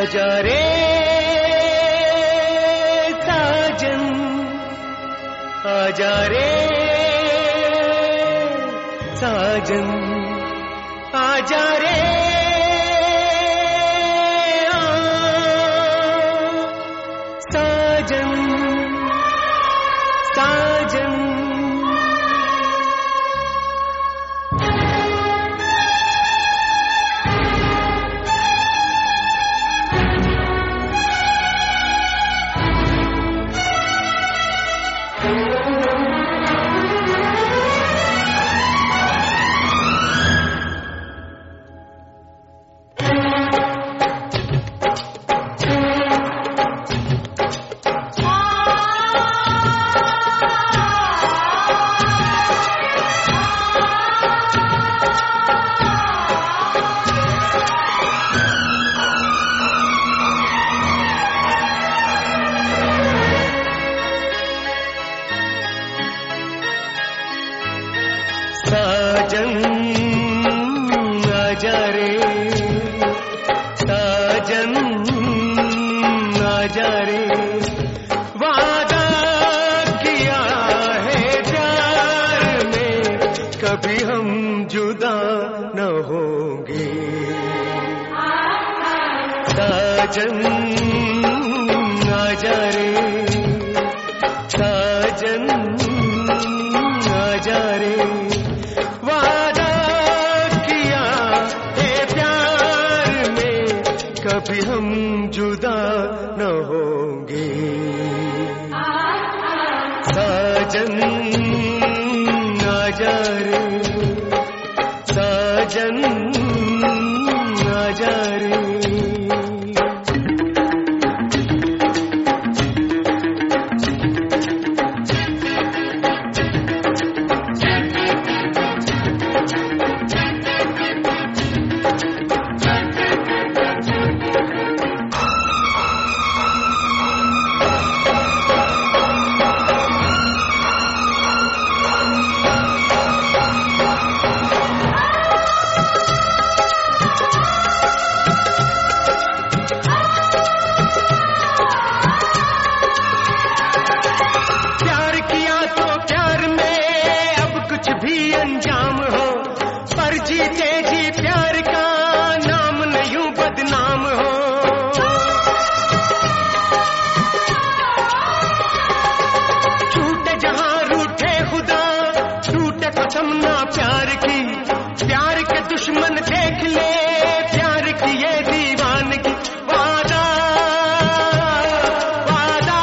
आजा रे साजन, आजा रे साजन, आजा रे साजन, साजन। साजन आजा रे साजन, आजा रे। वादा किया है प्यार में, कभी हम जुदा न होंगे। साजन आजा रे साजन, आजा रे। वादा किया है प्यार में, कभी हम जुदा न होंगे। साजन आजा रे साजन, आजा रे। अंजाम हो पर जीते जी प्यार का नाम न यूं बदनाम हो। छूटे जहां रूठे खुदा, टूटे कसम ना प्यार की। प्यार के दुश्मन देख ले प्यार की ये दीवानगी। वादा वादा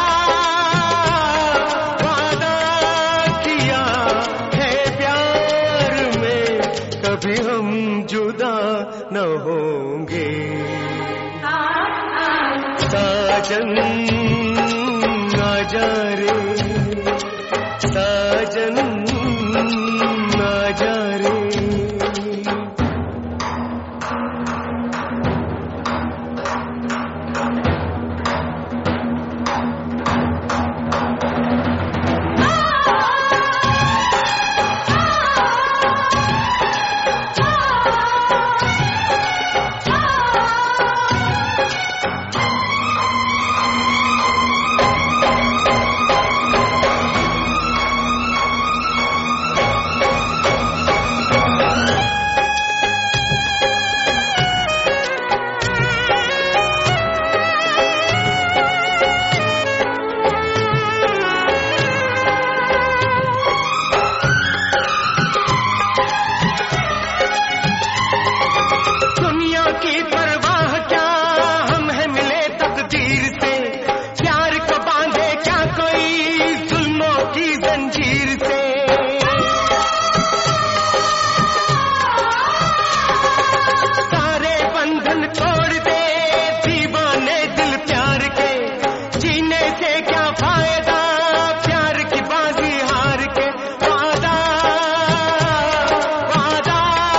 वादा किया है प्यार में, कभी हम जुदा न होंगे। साजन आजा रे साजन, आजा रे। की परवाह क्या, हम हैं मिले तकदीर से। प्यार को बांधे क्या कोई जुल्मों की जंजीर से। सारे बंधन तोड़ दे दीवाने दिल प्यार के। जीने से क्या फायदा प्यार की बाजी हार के। वादा वादा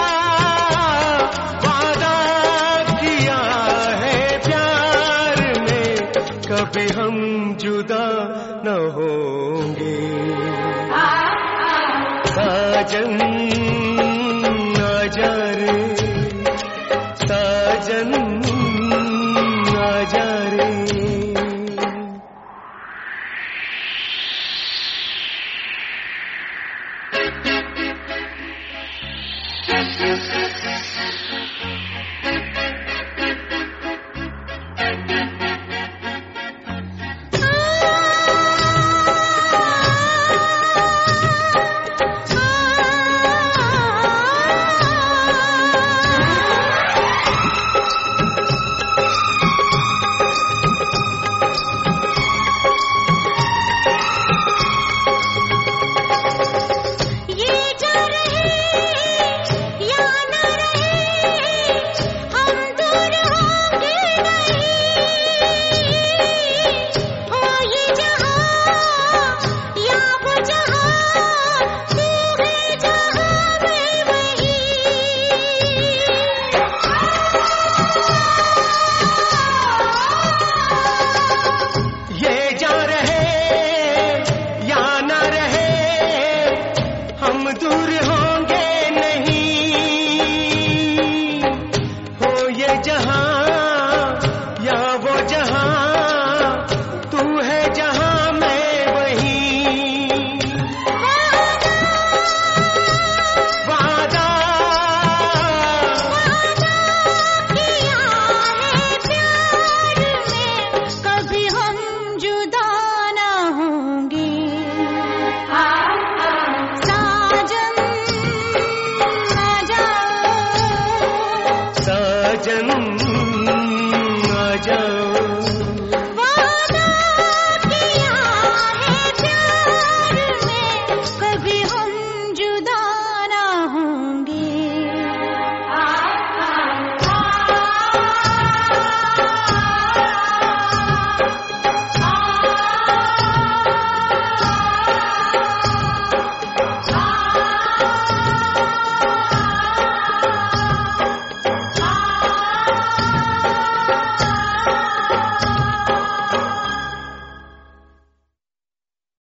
वादा किया है प्यार में, कभी हम जुदा न होंगे। साजन